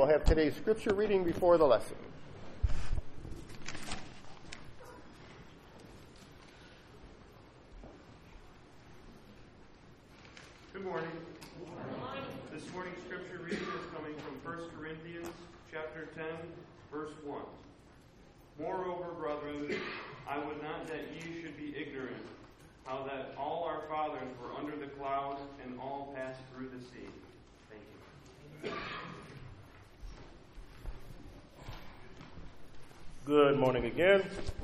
we'll have today's scripture reading before the lesson. Good morning. This morning's scripture reading is coming from 1 Corinthians chapter 10, verse 1. Moreover, brethren, I would not that ye should be ignorant, how that all our fathers were under the cloud, and all passed through the sea. Thank you. Good morning again.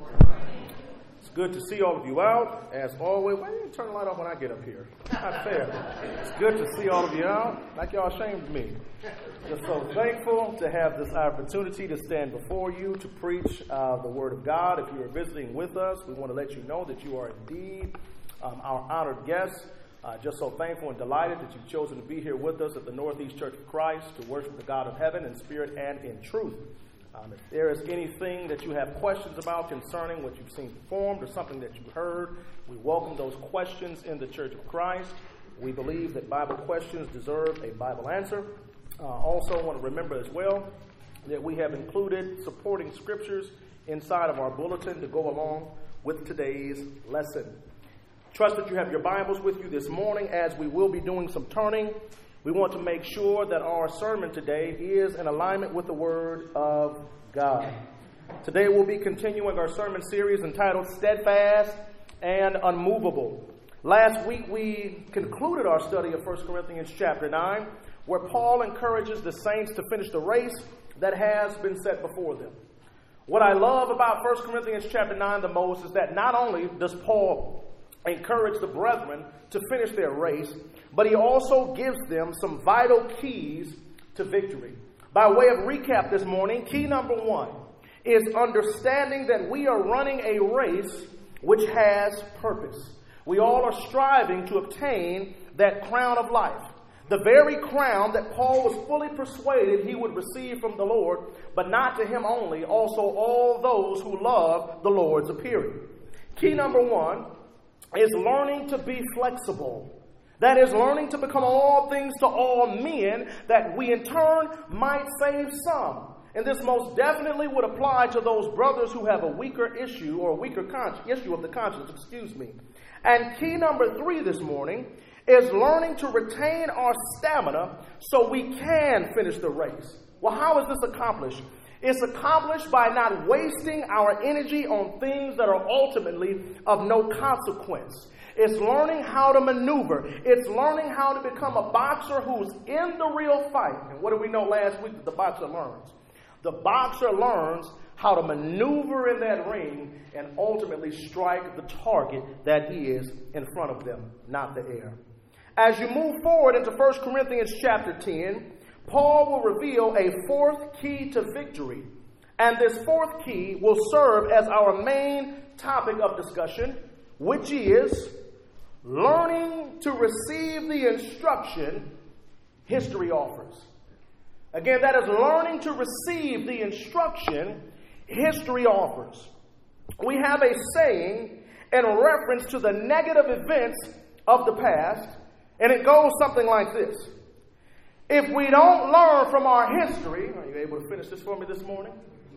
It's good to see all of you out. As always, why didn't you turn the light off when I get up here? Not fair. It's good to see all of you out. Like y'all ashamed of me. Just so thankful to have this opportunity to stand before you to preach the Word of God. If you are visiting with us, we want to let you know that you are indeed our honored guests. Just so thankful and delighted that you've chosen to be here with us at the Northeast Church of Christ to worship the God of heaven in spirit and in truth. If there is anything that you have questions about concerning what you've seen performed or something that you heard, we welcome those questions in the Church of Christ. We believe that Bible questions deserve a Bible answer. Also want to remember as well that we have included supporting scriptures inside of our bulletin to go along with today's lesson. Trust that you have your Bibles with you this morning as we will be doing some turning. We want to make sure that our sermon today is in alignment with the Word of God. Today we'll be continuing our sermon series entitled Steadfast and Unmovable. Last week we concluded our study of 1 Corinthians chapter 9, where Paul encourages the saints to finish the race that has been set before them. What I love about 1 Corinthians chapter 9 the most is that not only does Paul encourage the brethren to finish their race, but he also gives them some vital keys to victory. By way of recap this morning, key number 1 is understanding that we are running a race which has purpose. We all are striving to obtain that crown of life, the very crown that Paul was fully persuaded he would receive from the Lord, but not to him only, also all those who love the Lord's appearing. Key number 1 is learning to be flexible. That is, learning to become all things to all men, that we in turn might save some. And this most definitely would apply to those brothers who have a weaker issue or a weaker issue of the conscience, And key number 3 this morning is learning to retain our stamina so we can finish the race. Well, how is this accomplished? It's accomplished by not wasting our energy on things that are ultimately of no consequence. It's learning how to maneuver. It's learning how to become a boxer who's in the real fight. And what did we know last week that the boxer learns? The boxer learns how to maneuver in that ring and ultimately strike the target that is in front of them, not the air. As you move forward into 1 Corinthians chapter 10, Paul will reveal a 4th key to victory. And this 4th key will serve as our main topic of discussion, which is learning to receive the instruction history offers. Again, that is learning to receive the instruction history offers. We have a saying in reference to the negative events of the past, and it goes something like this. If we don't learn from our history, are you able to finish this for me this morning?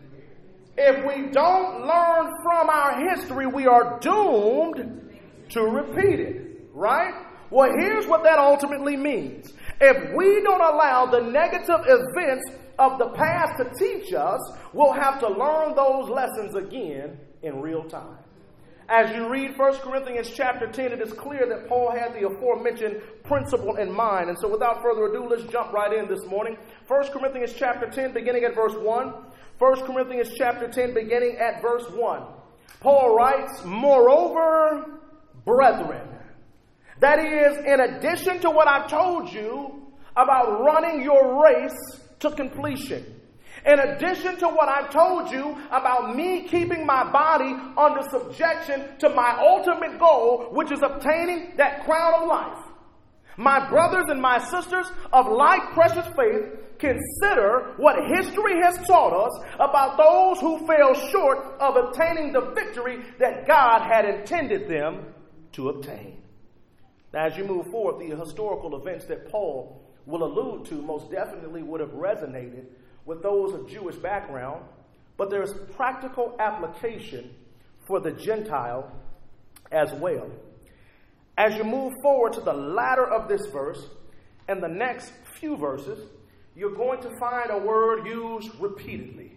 If we don't learn from our history, we are doomed to repeat it, right? Well, here's what that ultimately means. If we don't allow the negative events of the past to teach us, we'll have to learn those lessons again in real time. As you read 1 Corinthians chapter 10, it is clear that Paul had the aforementioned principle in mind. And so without further ado, let's jump right in this morning. 1 Corinthians chapter 10, beginning at verse 1. 1 Corinthians chapter 10, beginning at verse 1. Paul writes, "Moreover, brethren," that is, in addition to what I've told you about running your race to completion, in addition to what I've told you about me keeping my body under subjection to my ultimate goal, which is obtaining that crown of life, my brothers and my sisters of like precious faith, consider what history has taught us about those who fell short of obtaining the victory that God had intended them to obtain. Now, as you move forward, the historical events that Paul will allude to most definitely would have resonated with those of Jewish background, but there's practical application for the Gentile as well. As you move forward to the latter of this verse and the next few verses, you're going to find a word used repeatedly.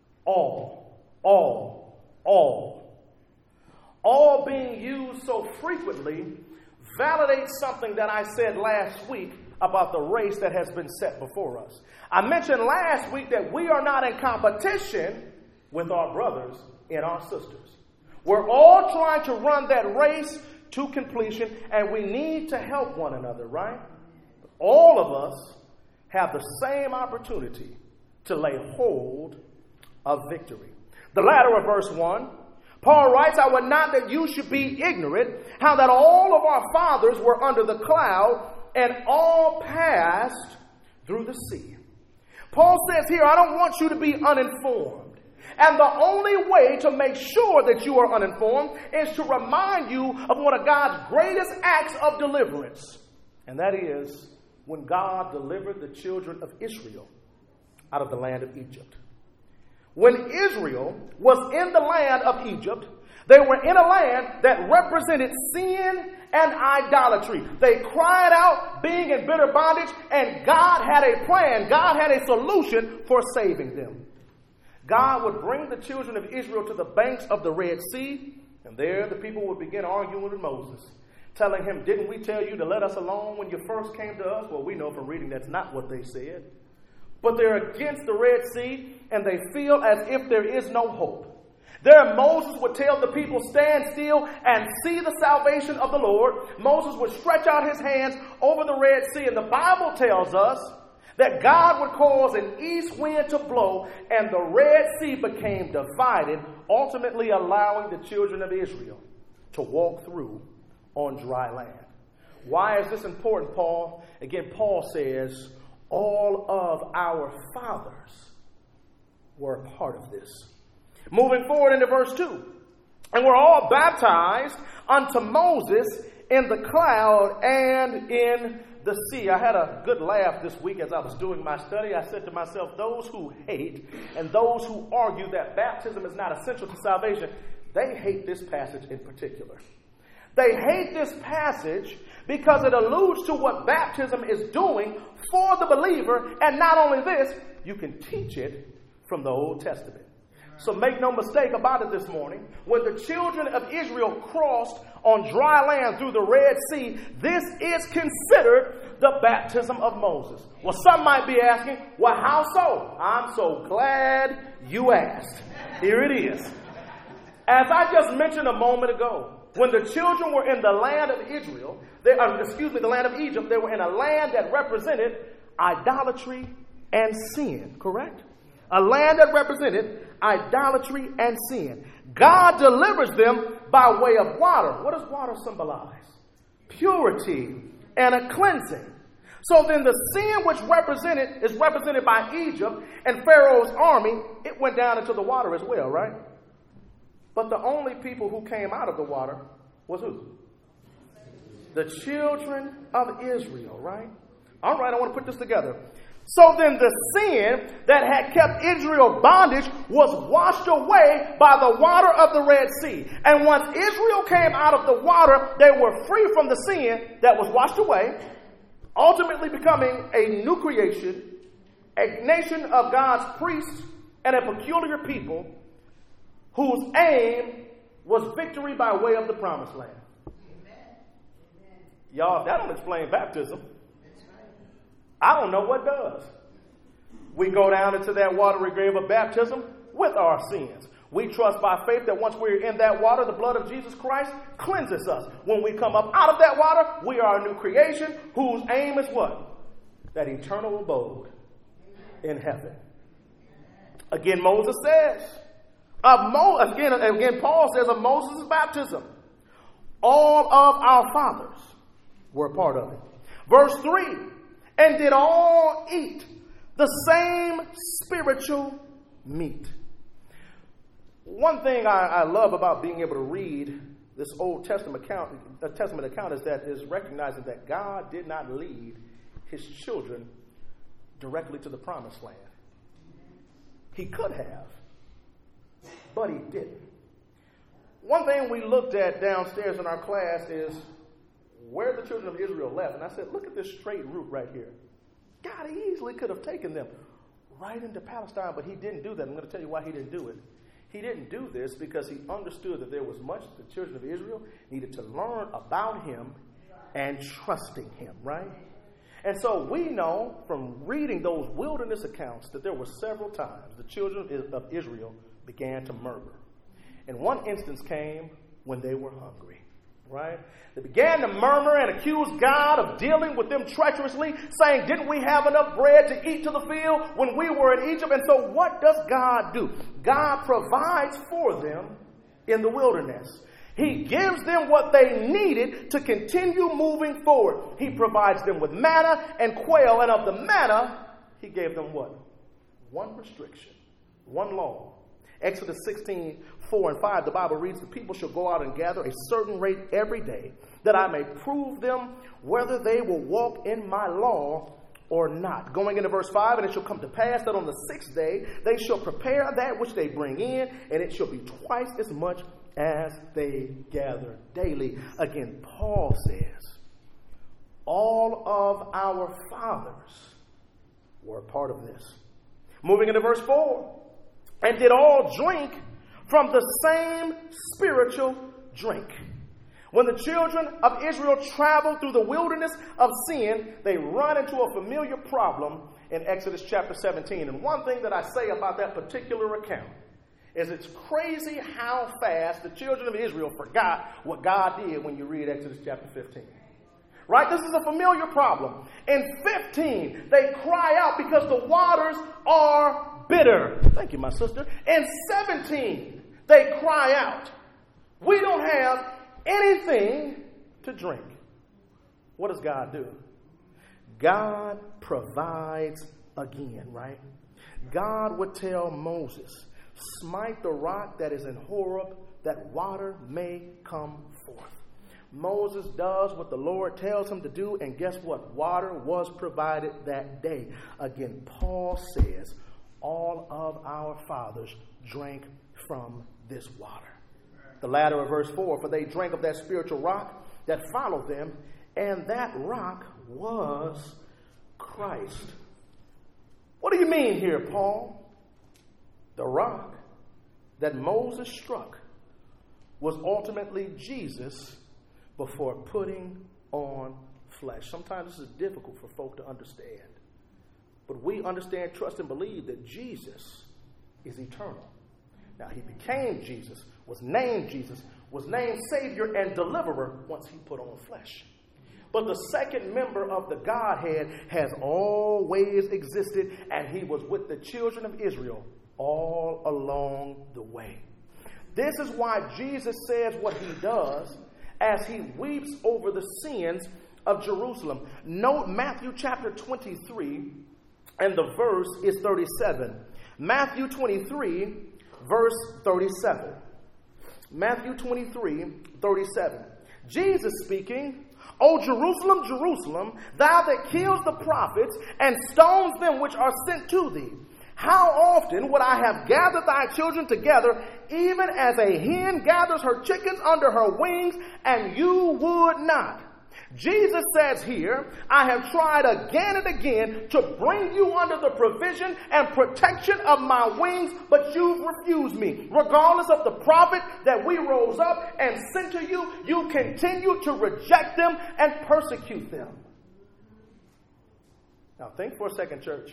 All, all, all. All being used so frequently validates something that I said last week about the race that has been set before us. I mentioned last week that we are not in competition with our brothers and our sisters. We're all trying to run that race to completion, and we need to help one another, right? All of us have the same opportunity to lay hold of victory. The latter of verse 1, Paul writes, I would not that you should be ignorant, how that all of our fathers were under the cloud, and all passed through the sea. Paul says here, I don't want you to be uninformed. And the only way to make sure that you are uninformed is to remind you of one of God's greatest acts of deliverance. And that is when God delivered the children of Israel out of the land of Egypt. When Israel was in the land of Egypt, they were in a land that represented sin and idolatry. They cried out, being in bitter bondage, and God had a plan. God had a solution for saving them. God would bring the children of Israel to the banks of the Red Sea, and there the people would begin arguing with Moses, telling him, didn't we tell you to let us alone when you first came to us? Well, we know from reading that's not what they said. But they're against the Red Sea, and they feel as if there is no hope. There Moses would tell the people, stand still and see the salvation of the Lord. Moses would stretch out his hands over the Red Sea, and the Bible tells us that God would cause an east wind to blow, and the Red Sea became divided, ultimately allowing the children of Israel to walk through on dry land. Why is this important, Paul? Again, Paul says, all of our fathers were a part of this. Moving forward into verse 2. And we're all baptized unto Moses in the cloud and in the sea. I had a good laugh this week as I was doing my study. I said to myself, those who hate and those who argue that baptism is not essential to salvation, they hate this passage in particular. They hate this passage because it alludes to what baptism is doing for the believer. And not only this, you can teach it from the Old Testament. So make no mistake about it this morning. When the children of Israel crossed on dry land through the Red Sea, this is considered the baptism of Moses. Well, some might be asking, well, how so? I'm so glad you asked. Here it is. As I just mentioned a moment ago, when the children were in the land of Israel, the land of Egypt, they were in a land that represented idolatry and sin, correct? A land that represented idolatry and sin. God delivers them by way of water. What does water symbolize? Purity and a cleansing. So then the sin which is represented by Egypt and Pharaoh's army, it went down into the water as well, right? But the only people who came out of the water was who? The children of Israel, right? All right, I want to put this together. So then the sin that had kept Israel bondage was washed away by the water of the Red Sea. And once Israel came out of the water, they were free from the sin that was washed away, ultimately becoming a new creation, a nation of God's priests and a peculiar people whose aim was victory by way of the promised land. Amen. Y'all, if that don't explain baptism, I don't know what does. We go down into that watery grave of baptism with our sins. We trust by faith that once we're in that water, the blood of Jesus Christ cleanses us. When we come up out of that water, we are a new creation whose aim is what? That eternal abode in heaven. Again, Moses says, again, Paul says of Moses' baptism, all of our fathers were a part of it. Verse 3, and did all eat the same spiritual meat. One thing I love about being able to read this Old Testament account is recognizing that God did not lead his children directly to the promised land. He could have, but he didn't. One thing we looked at downstairs in our class is where the children of Israel left. And I said, look at this straight route right here. God easily could have taken them right into Palestine, but he didn't do that. I'm going to tell you why he didn't do it. He didn't do this because he understood that there was much the children of Israel needed to learn about him and trusting him, right? And so we know from reading those wilderness accounts that there were several times the children of Israel began to murmur. And one instance came when they were hungry, right? They began to murmur and accuse God of dealing with them treacherously, saying, didn't we have enough bread to eat to the field when we were in Egypt? And so what does God do? God provides for them in the wilderness. He gives them what they needed to continue moving forward. He provides them with manna and quail, and of the manna, he gave them what? One restriction, one law. Exodus 16, 4 and 5, the Bible reads, the people shall go out and gather a certain rate every day, that I may prove them whether they will walk in my law or not. Going into verse 5, and it shall come to pass that on the sixth day they shall prepare that which they bring in, and it shall be twice as much as they gather daily. Again, Paul says, all of our fathers were a part of this. Moving into verse 4, and did all drink from the same spiritual drink. When the children of Israel traveled through the wilderness of sin, they run into a familiar problem in Exodus chapter 17. And one thing that I say about that particular account is it's crazy how fast the children of Israel forgot what God did when you read Exodus chapter 15. Right? This is a familiar problem. In 15, they cry out because the waters are bitter. Thank you, my sister. In 17, they cry out, we don't have anything to drink. What does God do? God provides again, right? God would tell Moses, smite the rock that is in Horeb, that water may come forth. Moses does what the Lord tells him to do, and guess what? Water was provided that day. Again, Paul says, all of our fathers drank from this water. The latter of verse 4, for they drank of that spiritual rock that followed them, and that rock was Christ. What do you mean here, Paul? The rock that Moses struck was ultimately Jesus before putting on flesh. Sometimes this is difficult for folk to understand. But we understand, trust, and believe that Jesus is eternal. Now, he became Jesus, was named Savior and Deliverer once he put on flesh. But the second member of the Godhead has always existed, and he was with the children of Israel all along the way. This is why Jesus says what he does as he weeps over the sins of Jerusalem. Note Matthew chapter 23, and the verse is 37. Matthew 23, verse 37. Matthew 23, 37. Jesus speaking, O Jerusalem, Jerusalem, thou that kills the prophets and stones them which are sent to thee. How often would I have gathered thy children together, even as a hen gathers her chickens under her wings, and you would not? Jesus says here, I have tried again and again to bring you under the provision and protection of my wings, but you've refused me. Regardless of the prophet that we rose up and sent to you, you continue to reject them and persecute them. Now think for a second, church.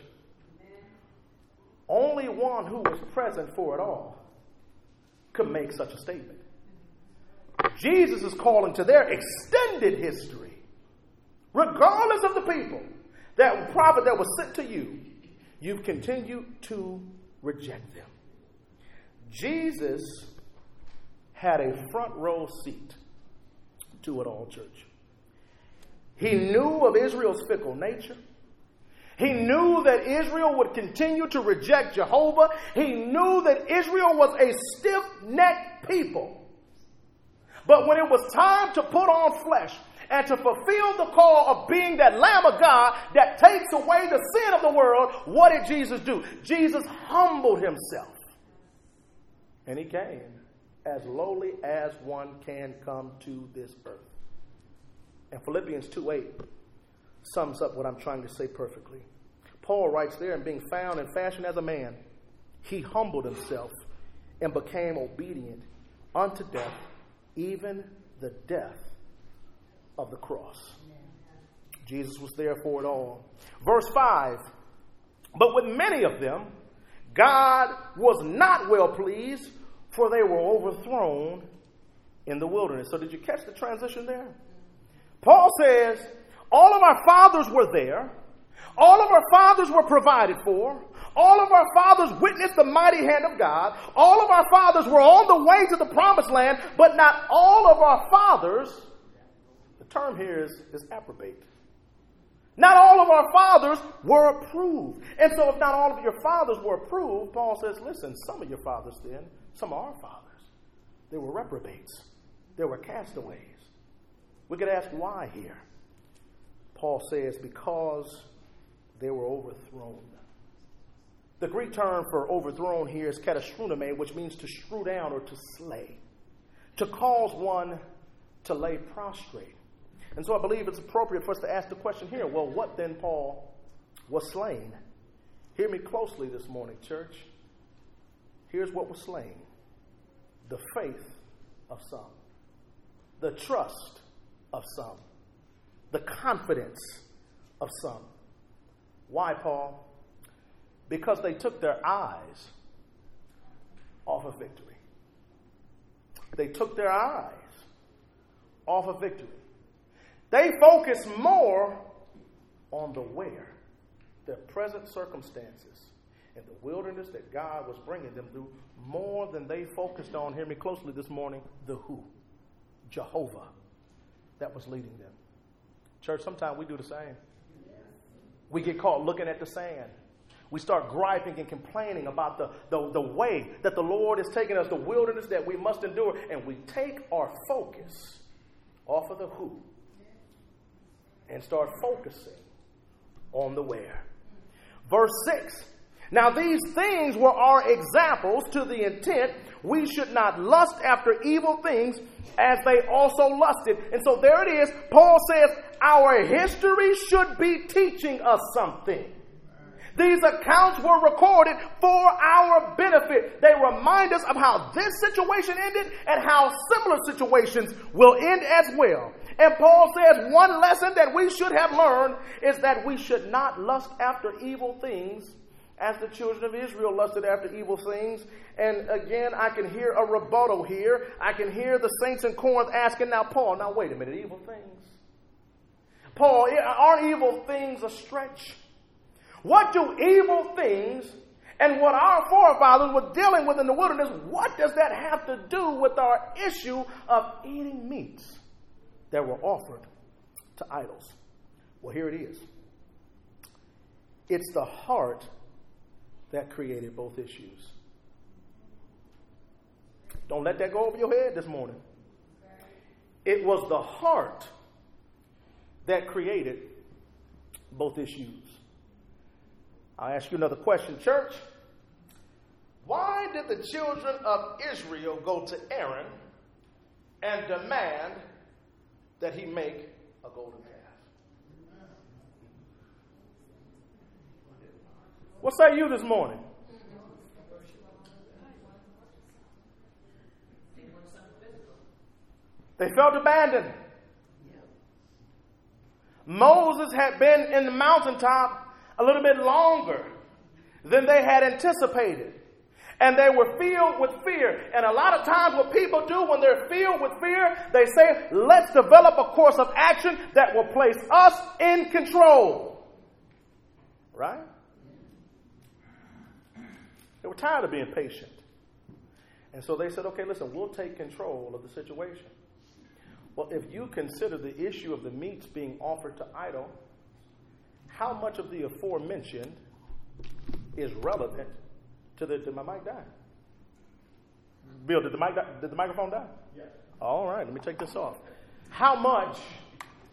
Only one who was present for it all could make such a statement. Jesus is calling to their extended history. Regardless of the people, that prophet that was sent to you, you've continued to reject them. Jesus had a front row seat to it all, church. He knew of Israel's fickle nature. He knew that Israel would continue to reject Jehovah. He knew that Israel was a stiff-necked people. But when it was time to put on flesh and to fulfill the call of being that Lamb of God that takes away the sin of the world, what did Jesus do? Jesus humbled himself. And he came as lowly as one can come to this earth. And Philippians 2:8 sums up what I'm trying to say perfectly. Paul writes there, and being found in fashion as a man, he humbled himself and became obedient unto death, even the death of the cross. Jesus was there for it all. Verse 5, but with many of them, God was not well pleased, for they were overthrown in the wilderness. So did you catch the transition there? Paul says, all of our fathers were there. All of our fathers were provided for. All of our fathers witnessed the mighty hand of God. All of our fathers were on the way to the promised land, but not all of our fathers, the term here is approbate. Not all of our fathers were approved. And so if not all of your fathers were approved, Paul says, listen, some of your fathers then, some of our fathers, they were reprobates. They were castaways. We could ask why here. Paul says, because they were overthrown. The Greek term for overthrown here is katastronome, which means to strew down or to slay, to cause one to lay prostrate. And so I believe it's appropriate for us to ask the question here, well, what then, Paul, was slain? Hear me closely this morning, church. Here's what was slain. The faith of some. The trust of some. The confidence of some. Why, Paul? Because they took their eyes off of victory. They took their eyes off of victory. They focused more on the where, their present circumstances, and the wilderness that God was bringing them through, more than they focused on, hear me closely this morning, the who, Jehovah, that was leading them. Church, sometimes we do the same. We get caught looking at the sand. We start griping and complaining about the way that the Lord is taking us, the wilderness that we must endure, and we take our focus off of the who and start focusing on the where. Verse 6, now these things were our examples to the intent we should not lust after evil things as they also lusted. And so there it is. Paul says our history should be teaching us something. These accounts were recorded for our benefit. They remind us of how this situation ended and how similar situations will end as well. And Paul says one lesson that we should have learned is that we should not lust after evil things as the children of Israel lusted after evil things. And again, I can hear a rebuttal here. I can hear the saints in Corinth asking, now, Paul, now wait a minute, evil things? Paul, aren't evil things a stretch? What do evil things and what our forefathers were dealing with in the wilderness, what does that have to do with our issue of eating meats that were offered to idols? Well, here it is. It's the heart that created both issues. Don't let that go over your head this morning. It was the heart that created both issues. I'll ask you another question, church. Why did the children of Israel go to Aaron and demand that he make a golden calf? What say you this morning? They felt abandoned. Moses had been in the mountaintop a little bit longer than they had anticipated. And they were filled with fear. And a lot of times what people do when they're filled with fear, they say, let's develop a course of action that will place us in control. Right? They were tired of being patient. And so they said, okay, listen, we'll take control of the situation. Well, if you consider the issue of the meats being offered to idol, how much of the aforementioned is relevant to the... Did my mic die? Bill, did the microphone die? Yes. All right, let me take this off. How much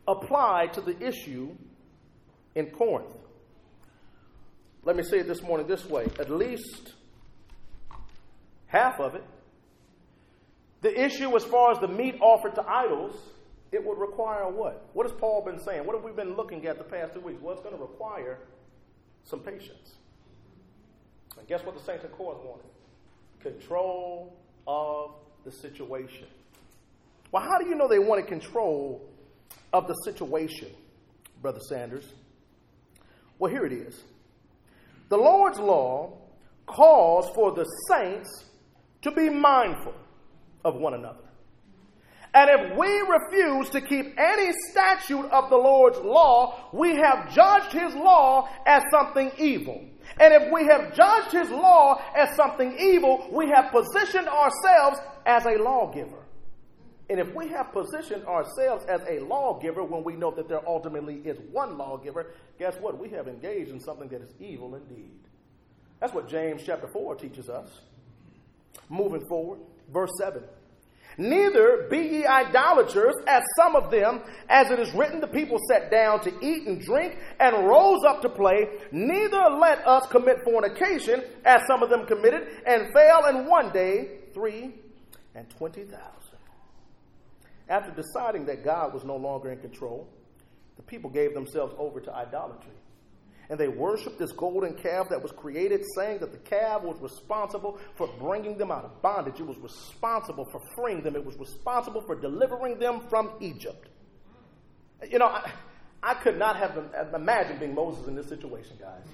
applied to the issue in Corinth. Let me say it this morning this way. At least half of it. The issue as far as the meat offered to idols, it would require what? What has Paul been saying? What have we been looking at the past 2 weeks? Well, it's going to require some patience. And guess what the saints in Corinth wanted? Control of the situation. Well, how do you know they wanted control of the situation, Brother Sanders? Well, here it is. The Lord's law calls for the saints to be mindful of one another. And if we refuse to keep any statute of the Lord's law, we have judged his law as something evil. And if we have judged his law as something evil, we have positioned ourselves as a lawgiver. And if we have positioned ourselves as a lawgiver when we know that there ultimately is one lawgiver, guess what? We have engaged in something that is evil indeed. That's what James chapter 4 teaches us. Moving forward, verse 7. Neither be ye idolaters, as some of them, as it is written, the people sat down to eat and drink and rose up to play. Neither let us commit fornication, as some of them committed, and fell in one day 23,000. After deciding that God was no longer in control, the people gave themselves over to idolatry. And they worshiped this golden calf that was created, saying that the calf was responsible for bringing them out of bondage. It was responsible for freeing them. It was responsible for delivering them from Egypt. You know, I could not have imagined being Moses in this situation, guys.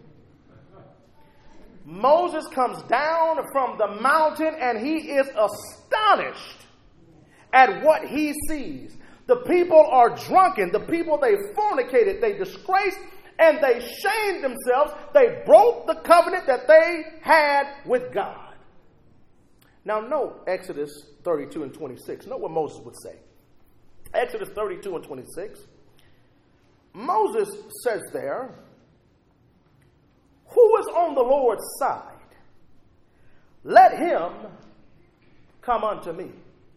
Moses comes down from the mountain and he is astonished at what he sees. The people are drunken. The people, they fornicated, they disgraced, and they shamed themselves. They broke the covenant that they had with God. Now note Exodus 32 and 26. Note what Moses would say. Exodus 32 and 26. Moses says there, who is on the Lord's side? Let him come unto me.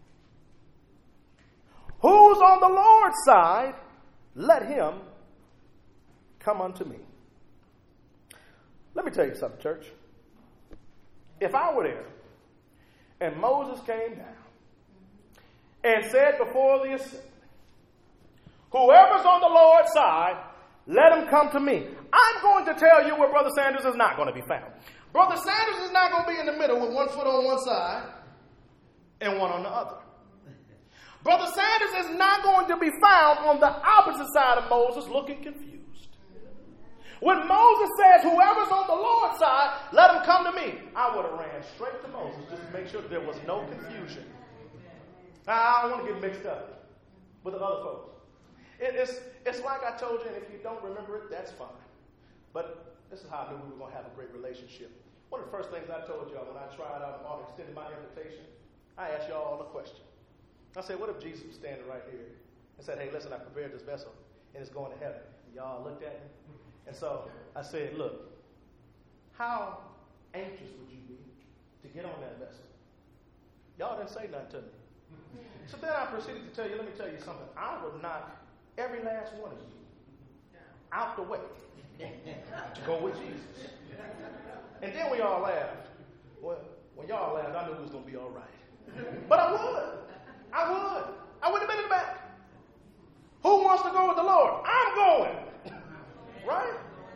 Who's on the Lord's side? Let him come unto me. Let me tell you something, church. If I were there and Moses came down and said before the assembly, whoever's on the Lord's side, let him come to me. I'm going to tell you where Brother Sanders is not going to be found. Brother Sanders is not going to be in the middle with 1 foot on one side and one on the other. Brother Sanders is not going to be found on the opposite side of Moses looking confused. When Moses says, whoever's on the Lord's side, let him come to me, I would have ran straight to Moses just to make sure there was no confusion. I don't want to get mixed up with the other folks. It's like I told you, and if you don't remember it, that's fine. But this is how I knew we were going to have a great relationship. One of the first things I told y'all when I tried out and extended my invitation, I asked y'all a question. I said, what if Jesus was standing right here and said, hey, listen, I prepared this vessel and it's going to heaven. And y'all looked at me. And so I said, look, how anxious would you be to get on that vessel? Y'all didn't say nothing to me. So then I proceeded to tell you, let me tell you something. I would knock every last one of you out the way to go with Jesus. And then we all laughed. Well, when y'all laughed, I knew it was going to be all right. But I would. I wouldn't have been in the back. Who wants to go with the Lord? I'm going. Right?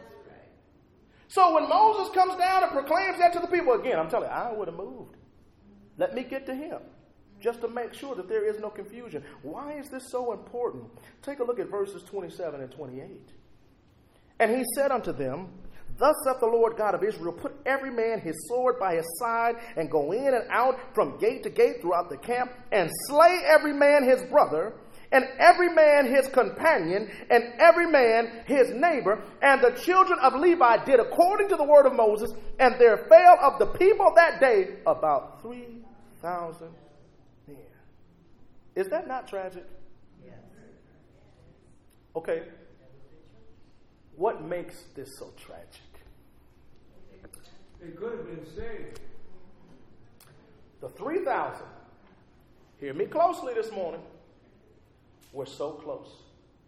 So when Moses comes down and proclaims that to the people, again, I'm telling you, I would have moved. Let me get to him just to make sure that there is no confusion. Why is this so important? Take a look at verses 27 and 28. And he said unto them, thus saith the Lord God of Israel, put every man his sword by his side, and go in and out from gate to gate throughout the camp, and slay every man his brother, and every man his companion, and every man his neighbor. And the children of Levi did according to the word of Moses, and there fell of the people that day about 3,000 men. Is that not tragic? Yes. Okay. What makes this so tragic? They could have been saved. The 3,000, hear me closely this morning, were so close.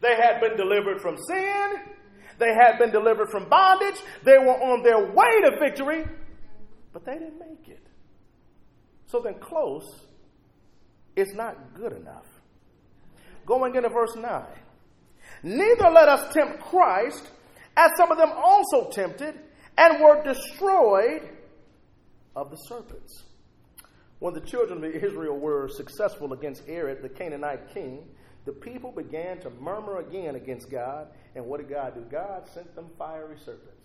They had been delivered from sin. They had been delivered from bondage. They were on their way to victory, but they didn't make it. So then close is not good enough. Going into verse 9. Neither let us tempt Christ, as some of them also tempted, and were destroyed of the serpents. When the children of Israel were successful against Arad, the Canaanite king, the people began to murmur again against God. And what did God do? God sent them fiery serpents.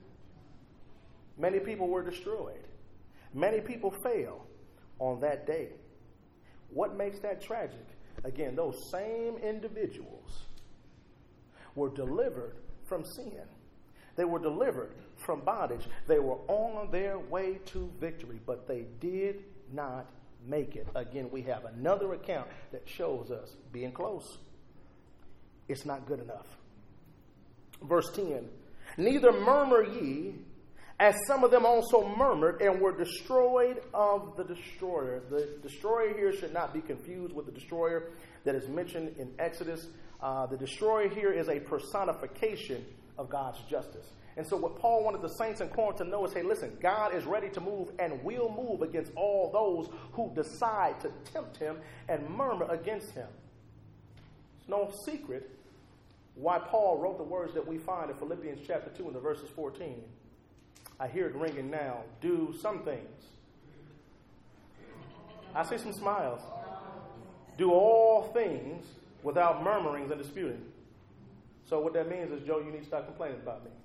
Many people were destroyed. Many people fell on that day. What makes that tragic? Again, those same individuals were delivered from sin. They were delivered from bondage. They were on their way to victory, but they did not make it. Again, we have another account that shows us being close. It's not good enough. Verse 10, neither murmur ye, as some of them also murmured and were destroyed of the destroyer. The destroyer here should not be confused with the destroyer that is mentioned in Exodus. The destroyer here is a personification of God's justice. And so what Paul wanted the saints in Corinth to know is, hey, listen, God is ready to move and will move against all those who decide to tempt him and murmur against him. It's no secret why Paul wrote the words that we find in Philippians chapter 2 in the verses 14. I hear it ringing now. Do some things. I see some smiles. Do all things without murmurings and disputing. So what that means is, Joe, you need to start complaining about me.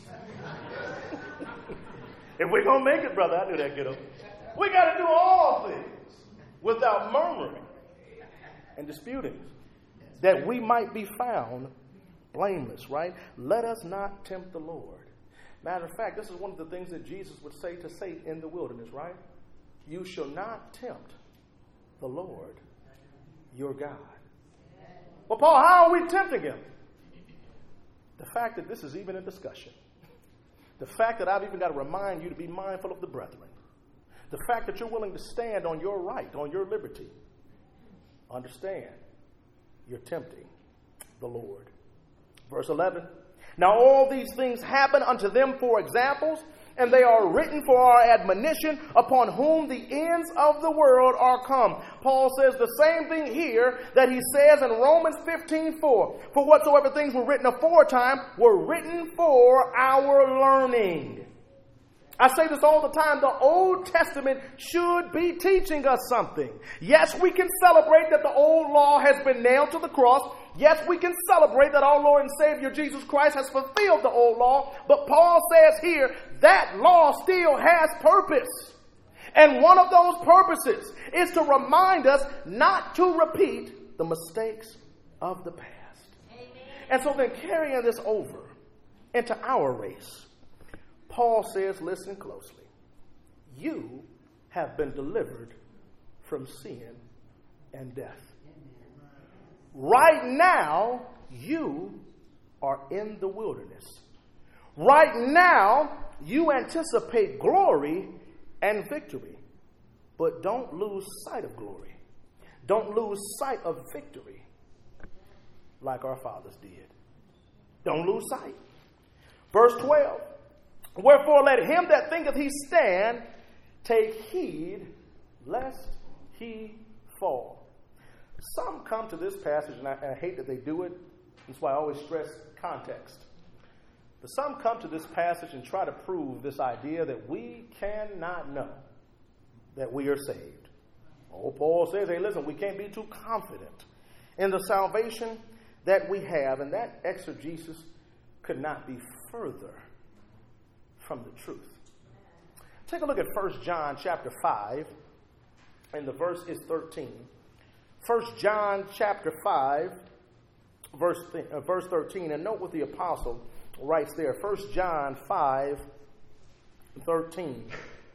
If we're going to make it, brother, I knew that, kiddo. We got to do all things without murmuring and disputing, that we might be found blameless, right? Let us not tempt the Lord. Matter of fact, this is one of the things that Jesus would say to Satan in the wilderness, right? You shall not tempt the Lord, your God. Well, Paul, how are we tempting him? The fact that this is even a discussion. The fact that I've even got to remind you to be mindful of the brethren. The fact that you're willing to stand on your right, on your liberty. Understand, you're tempting the Lord. Verse 11. Now all these things happen unto them for examples, and they are written for our admonition, upon whom the ends of the world are come. Paul says the same thing here that he says in Romans 15:4. For whatsoever things were written aforetime were written for our learning. I say this all the time. The Old Testament should be teaching us something. Yes, we can celebrate that the old law has been nailed to the cross. Yes, we can celebrate that our Lord and Savior Jesus Christ has fulfilled the old law. But Paul says here that law still has purpose. And one of those purposes is to remind us not to repeat the mistakes of the past. Amen. And so then carrying this over into our race, Paul says, listen closely. You have been delivered from sin and death. Right now, you are in the wilderness. Right now, you anticipate glory and victory. But don't lose sight of glory. Don't lose sight of victory like our fathers did. Don't lose sight. Verse 12. Wherefore let him that thinketh he stand take heed lest he fall. Some come to this passage, and I hate that they do it. That's why I always stress context. But some come to this passage and try to prove this idea that we cannot know that we are saved. Oh, Paul says, hey, listen, we can't be too confident in the salvation that we have. And that exegesis could not be further from the truth. Take a look at 1 John chapter 5, and the verse is 13. 1 John chapter 5, verse 13, and note what the apostle writes there. 1 John 5, 13.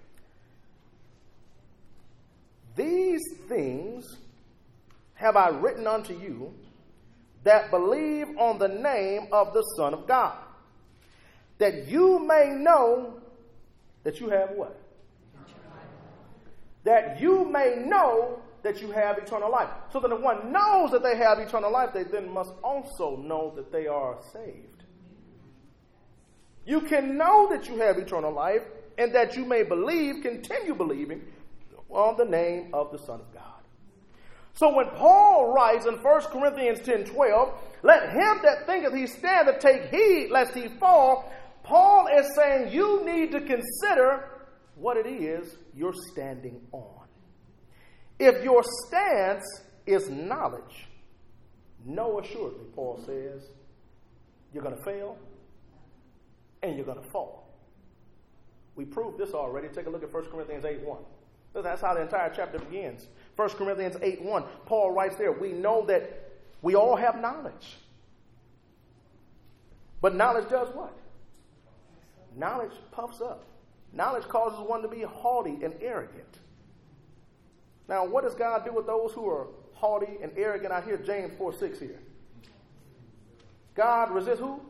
These things have I written unto you that believe on the name of the Son of God, that you may know that you have what? That you may know that you have eternal life. So that if one knows that they have eternal life, they then must also know that they are saved. You can know that you have eternal life and that you may believe, continue believing on the name of the Son of God. So when Paul writes in 1 Corinthians 10:12, let him that thinketh he standeth take heed lest he fall, Paul is saying you need to consider what it is you're standing on. If your stance is knowledge, know assuredly, Paul says, you're going to fail and you're going to fall. We proved this already. Take a look at 1 Corinthians 8:1. That's how the entire chapter begins. 1 Corinthians 8:1. Paul writes there, we know that we all have knowledge. But knowledge does what? Knowledge puffs up. Knowledge causes one to be haughty and arrogant. Now, what does God do with those who are haughty and arrogant? I hear James 4:6 here. God resists who?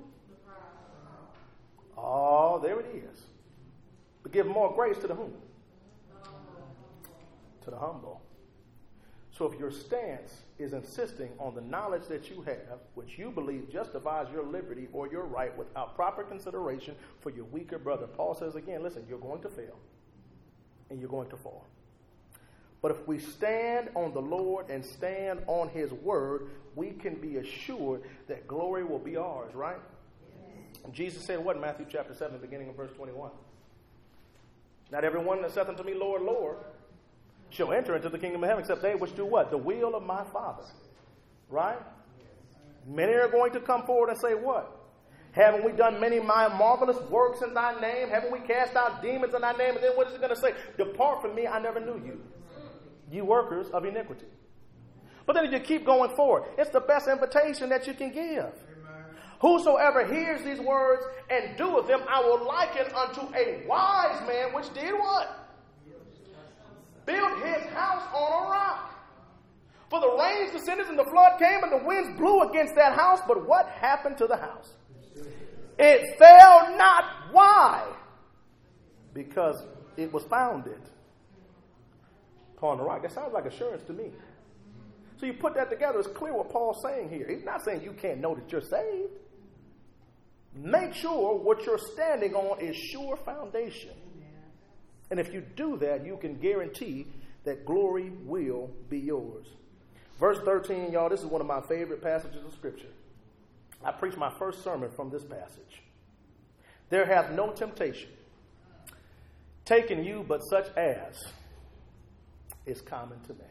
Oh, there it is. But give more grace to the whom? To the humble. So if your stance is insisting on the knowledge that you have, which you believe justifies your liberty or your right without proper consideration for your weaker brother, Paul says again, listen, you're going to fail and you're going to fall. But if we stand on the Lord and stand on his word, we can be assured that glory will be ours, right? Yes. Jesus said what in Matthew chapter 7, beginning of verse 21? Not everyone that saith unto me, Lord, Lord, shall enter into the kingdom of heaven, except they which do what? The will of my Father. Right? Many are going to come forward and say what? Haven't we done many marvelous works in thy name? Haven't we cast out demons in thy name? And then what is it going to say? Depart from me, I never knew you. You workers of iniquity. But then if you keep going forward, it's the best invitation that you can give. Amen. Whosoever hears these words and doeth them, I will liken unto a wise man which did what? Built his house on a rock. For the rains descended and the flood came and the winds blew against that house. But what happened to the house? It fell not. Why? Because it was founded upon the rock. That sounds like assurance to me. So you put that together, it's clear what Paul's saying here. He's not saying you can't know that you're saved. Make sure what you're standing on is sure foundation. And if you do that, you can guarantee that glory will be yours. Verse 13, y'all, this is one of my favorite passages of Scripture. I preached my first sermon from this passage. There hath no temptation taken you but such as is common to man.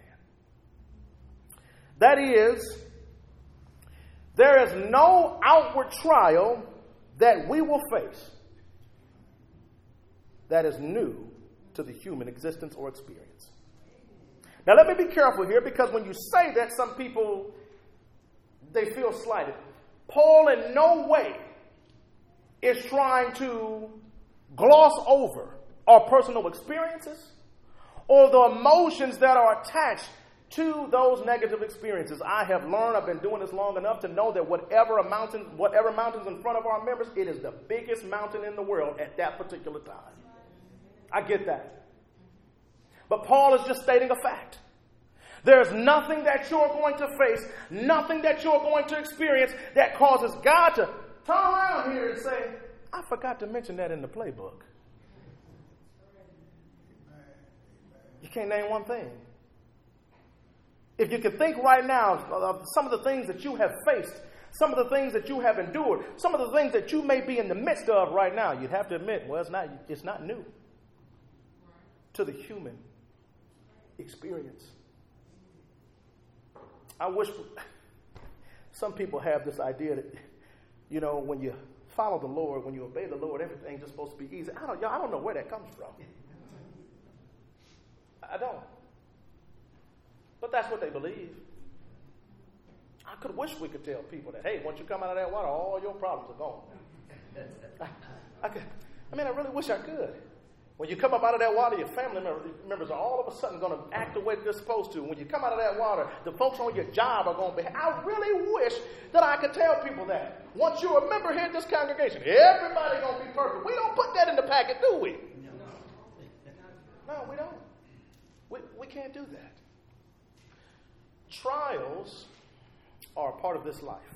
That is, there is no outward trial that we will face that is new to the human existence or experience. Now let me be careful here, because when you say that, some people, they feel slighted. Paul in no way is trying to gloss over our personal experiences or the emotions that are attached to those negative experiences. I have learned, I've been doing this long enough to know that whatever mountain's in front of our members, it is the biggest mountain in the world at that particular time. I get that. But Paul is just stating a fact. There's nothing that you're going to face, nothing that you're going to experience that causes God to turn around here and say, I forgot to mention that in the playbook. You can't name one thing. If you could think right now of some of the things that you have faced, some of the things that you have endured, some of the things that you may be in the midst of right now, you'd have to admit, well, it's not new to the human experience. I wish some people have this idea that, you know, when you follow the Lord, when you obey the Lord, everything's just supposed to be easy. I don't know where that comes from. I don't. But that's what they believe. I could wish we could tell people that, hey, once you come out of that water, all your problems are gone. I really wish I could. When you come up out of that water, your family members are all of a sudden going to act the way they're supposed to. When you come out of that water, the folks on your job are going to behave. I really wish that I could tell people that. Once you're a member here at this congregation, everybody's going to be perfect. We don't put that in the packet, do we? No, we don't. We can't do that. Trials are a part of this life.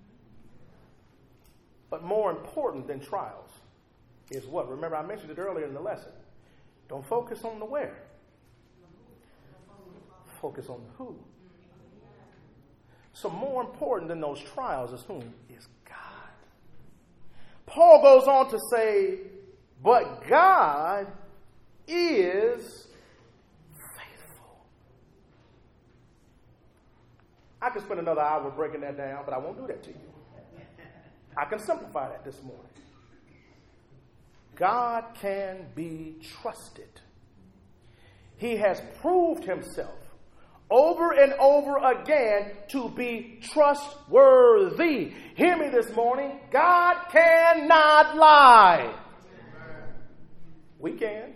But more important than trials is what? Remember, I mentioned it earlier in the lesson. Don't focus on the where. Focus on the who. So more important than those trials is whom? Is God. Paul goes on to say, but God is faithful. I could spend another hour breaking that down, but I won't do that to you. I can simplify that this morning. God can be trusted. He has proved himself over and over again to be trustworthy. Hear me this morning. God cannot lie. We can,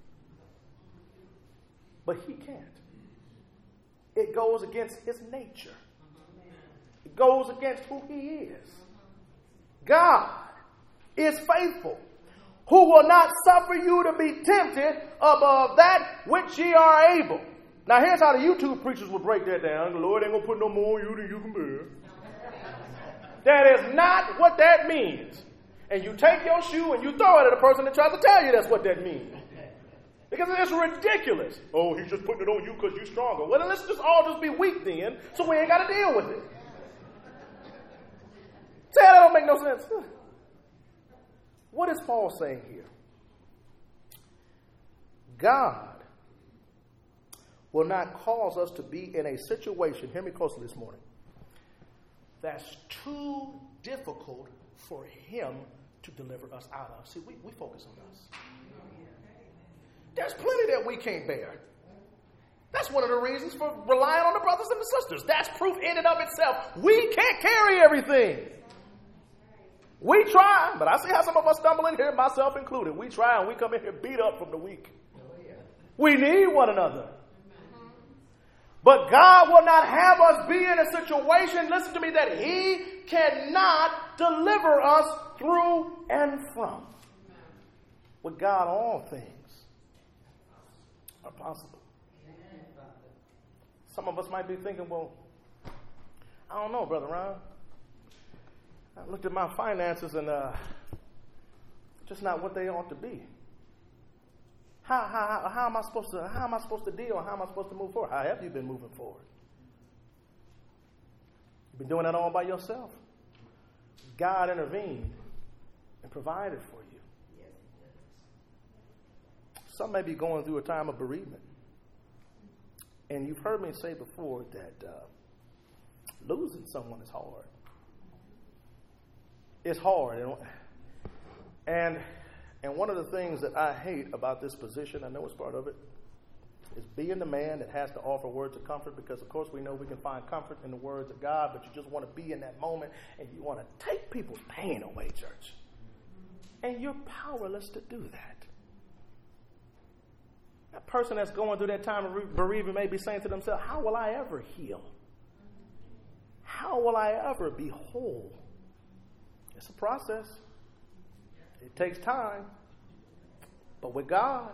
but he can't. It goes against his nature. It goes against who he is. God is faithful, who will not suffer you to be tempted above that which ye are able. Now here's how the YouTube preachers will break that down. The Lord ain't going to put no more on you than you can bear. That is not what that means. And you take your shoe and you throw it at a person that tries to tell you that's what that means. Because it's ridiculous. Oh, he's just putting it on you because you're stronger. Well, then let's just all just be weak then, so we ain't got to deal with it. Say that don't make no sense. What is Paul saying here? God will not cause us to be in a situation, hear me closely this morning, that's too difficult for him to deliver us out of. See, we focus on us. There's plenty that we can't bear. That's one of the reasons for relying on the brothers and the sisters. That's proof in and of itself. We can't carry everything. We try, but I see how some of us stumble in here, myself included. We try and we come in here beat up from the week. We need one another. But God will not have us be in a situation, listen to me, that he cannot deliver us through and from. With God, all things are possible. Some of us might be thinking, well, I don't know, Brother Ron. I looked at my finances and just not what they ought to be. How am I supposed to deal? How am I supposed to move forward? How have you been moving forward? You've been doing that all by yourself. God intervened and provided for you. Some may be going through a time of bereavement. And you've heard me say before that losing someone is hard. It's hard. And one of the things that I hate about this position, I know it's part of it, is being the man that has to offer words of comfort, because, of course, we know we can find comfort in the words of God, but you just want to be in that moment and you want to take people's pain away, church. And you're powerless to do that. That person that's going through that time of bereavement may be saying to themselves, how will I ever heal? How will I ever be whole? It's a process. It takes time. But with God,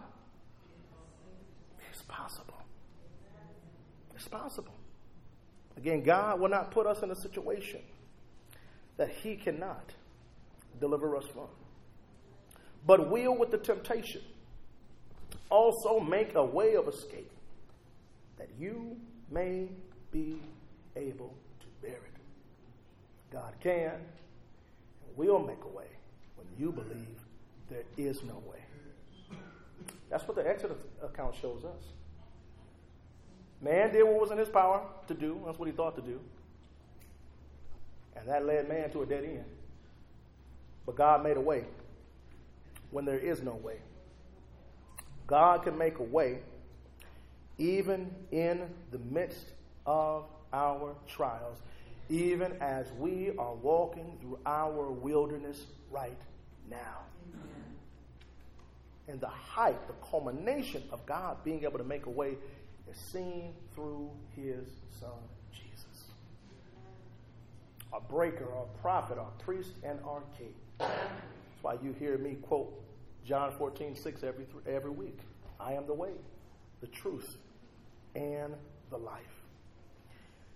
it's possible. It's possible. Again, God will not put us in a situation that he cannot deliver us from. But will, with the temptation, also make a way of escape, that you may be able to bear it. God can and will make a way when you believe there is no way. That's what the Exodus account shows us. Man did what was in his power to do. That's what he thought to do. And that led man to a dead end. But God made a way when there is no way. God can make a way even in the midst of our trials, even as we are walking through our wilderness right now. And the height, the culmination of God being able to make a way is seen through his son, Jesus. Our breaker, our prophet, our priest, and our king. That's why you hear me quote John 14:6 every week. I am the way, the truth, and the life.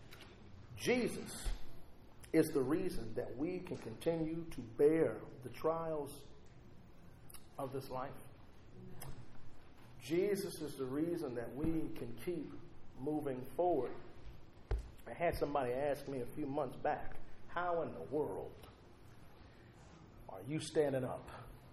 Jesus is the reason that we can continue to bear the trials of this life. Jesus is the reason that we can keep moving forward. I had somebody ask me a few months back, how in the world are you standing up?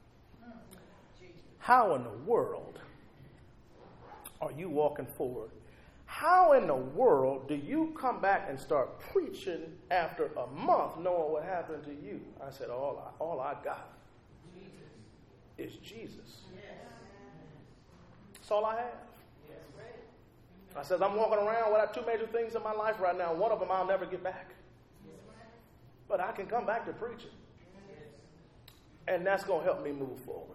How in the world are you walking forward? How in the world do you come back and start preaching after a month knowing what happened to you? I said, all I got is Jesus. That's all I have. I said, I'm walking around without two major things in my life right now. One of them I'll never get back. But I can come back to preaching. And that's going to help me move forward.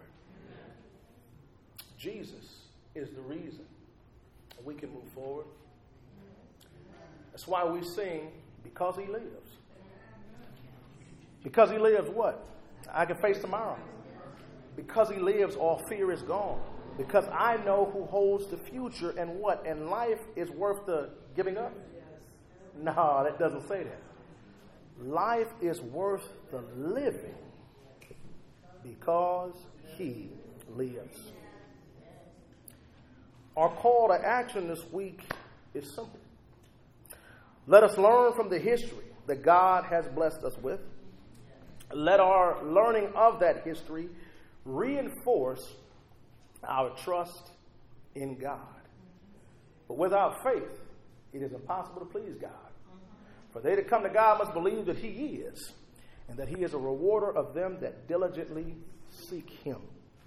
Jesus is the reason we can move forward. That's why we sing, because he lives. Because he lives, what? I can face tomorrow. Because he lives, all fear is gone. Because I know who holds the future and what? And life is worth the giving up? No, that doesn't say that. Life is worth the living because he lives. Our call to action this week is simple. Let us learn from the history that God has blessed us with. Let our learning of that history reinforce our trust in God. But without faith, it is impossible to please God. For they that come to God must believe that he is, and that he is a rewarder of them that diligently seek him.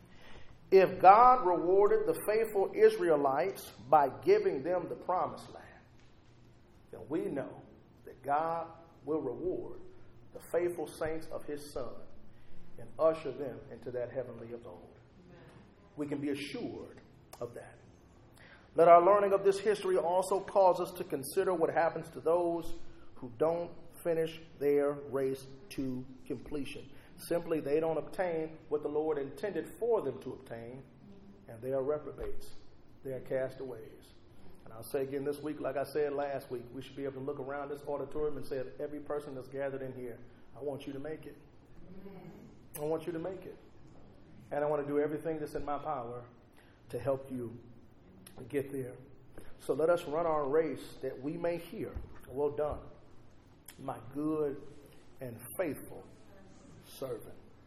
If God rewarded the faithful Israelites by giving them the promised land, then we know that God will reward the faithful saints of his Son and usher them into that heavenly abode. We can be assured of that. Let our learning of this history also cause us to consider what happens to those who don't finish their race to completion. Simply, they don't obtain what the Lord intended for them to obtain, and they are reprobates. They are castaways. And I'll say again this week, like I said last week, we should be able to look around this auditorium and say, every person that's gathered in here, I want you to make it. I want you to make it. And I want to do everything that's in my power to help you get there. So let us run our race that we may hear, well done, my good and faithful servant.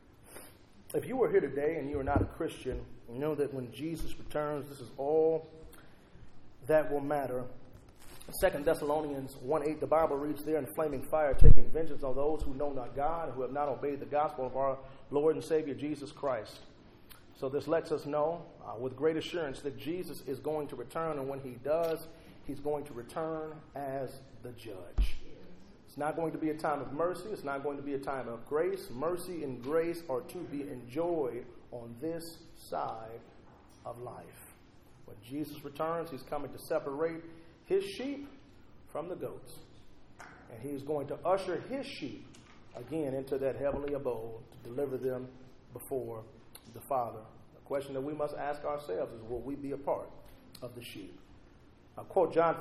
If you are here today and you are not a Christian, you know that when Jesus returns, this is all that will matter. 2 Thessalonians 1:8, the Bible reads there, in flaming fire, taking vengeance on those who know not God, who have not obeyed the gospel of our Lord and Savior Jesus Christ. So this lets us know with great assurance that Jesus is going to return, and when he does, he's going to return as the judge. It's not going to be a time of mercy. It's not going to be a time of grace. Mercy and grace are to be enjoyed on this side of life. When Jesus returns, he's coming to separate his sheep from the goats. And he's going to usher his sheep again into that heavenly abode to deliver them before the Father. The question that we must ask ourselves is, will we be a part of the sheep? I quoted John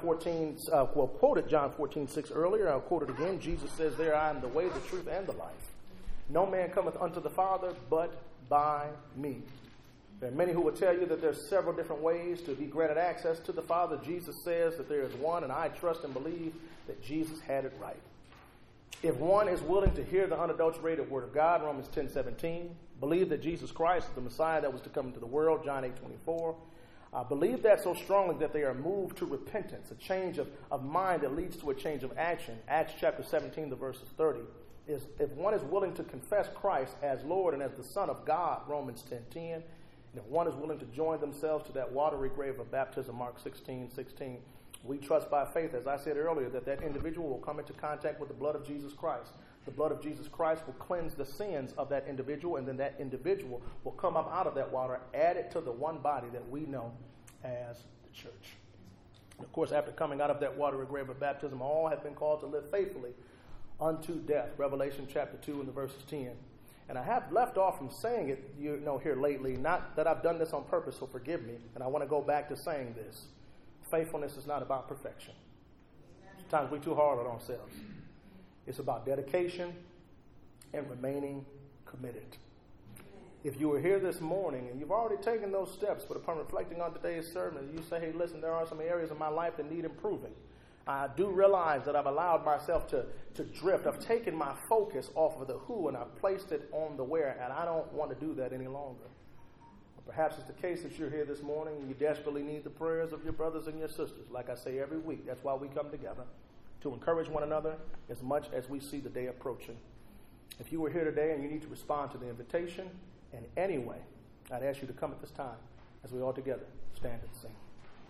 14:6 earlier. I'll quote it again. Jesus says there, I am the way, the truth, and the life. No man cometh unto the Father but by me. There are many who will tell you that there's several different ways to be granted access to the Father. Jesus says that there is one, and I trust and believe that Jesus had it right. If one is willing to hear the unadulterated word of God, Romans 10:17, believe that Jesus Christ is the Messiah that was to come into the world, John 8:24, believe that so strongly that they are moved to repentance, a change of mind that leads to a change of action. Acts chapter 17, the verses 30. If one is willing to confess Christ as Lord and as the Son of God, Romans 10:10, and if one is willing to join themselves to that watery grave of baptism, Mark 16:16, we trust by faith, as I said earlier, that individual will come into contact with the blood of Jesus Christ. The blood of Jesus Christ will cleanse the sins of that individual, and then that individual will come up out of that water, added to the one body that we know as the church. And of course, after coming out of that watery grave of baptism, all have been called to live faithfully unto death. Revelation chapter 2 and the verses 10. And I have left off from saying it, here lately, not that I've done this on purpose, so forgive me. And I want to go back to saying this. Faithfulness is not about perfection. Sometimes we're too hard on ourselves. It's about dedication and remaining committed. If you were here this morning and you've already taken those steps, but upon reflecting on today's sermon, you say, hey, listen, there are some areas of my life that need improving. I do realize that I've allowed myself to drift. I've taken my focus off of the who and I've placed it on the where, and I don't want to do that any longer. Or perhaps it's the case that you're here this morning and you desperately need the prayers of your brothers and your sisters. Like I say every week, that's why we come together, to encourage one another as much as we see the day approaching. If you were here today and you need to respond to the invitation in any way, I'd ask you to come at this time as we all together stand and sing.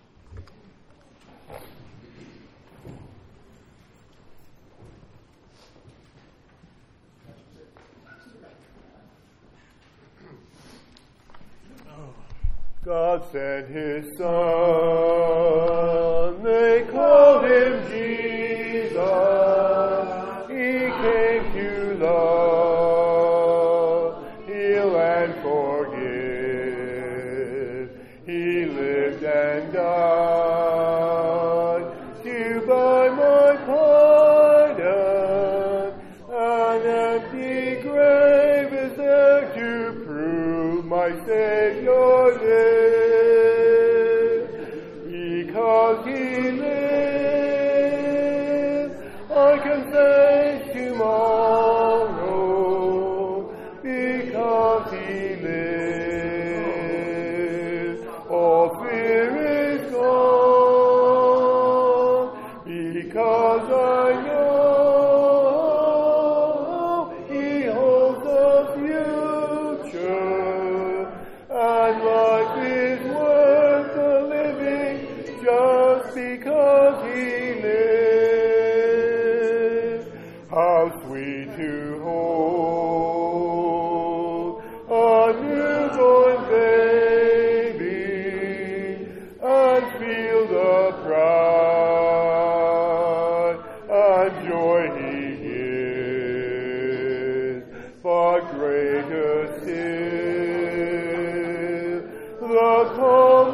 God sent his Son, they called him Jesus. He came to love, heal and forgive. He lived and died to buy my pardon. An empty grave is there to prove my Savior lives. Because he lives, I can face tomorrow. Because he lives, all fear is gone. Because I know he holds the future, and life is worth the living just because he lives. How sweet to hold a newborn baby and feel the pride and joy he gives. But greater still, the calm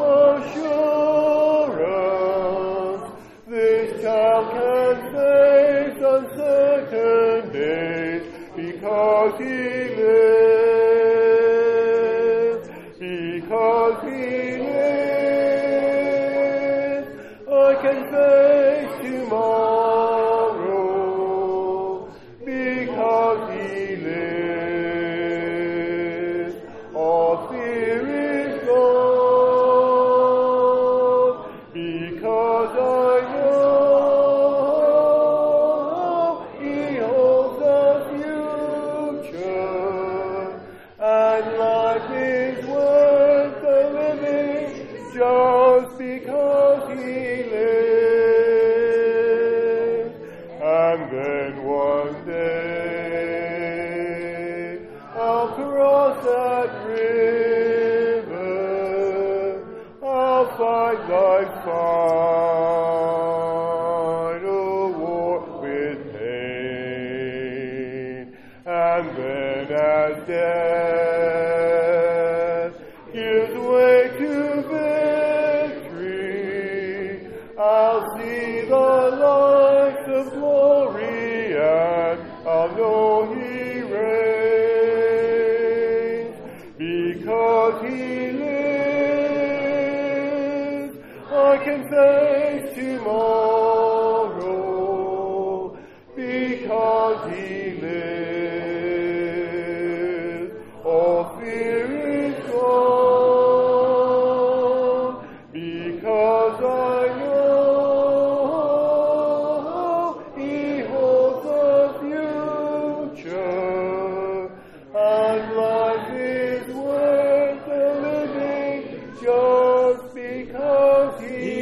assurance this child can face uncertain days because he lives. Because he lives, I can face tomorrow. Because he lives, all fear is gone. Because I know he holds the future, and life is worth the living just because he lives. And then one day I'll cross that river, I'll fight life's final war with pain, and then as death gives way to victory, I'll see the lights of glory, and I'll know he reigns. Because he lives, I can face tomorrow. Because he lives, all fear is gone. Because I know he holds the future, and life is worth the living just because he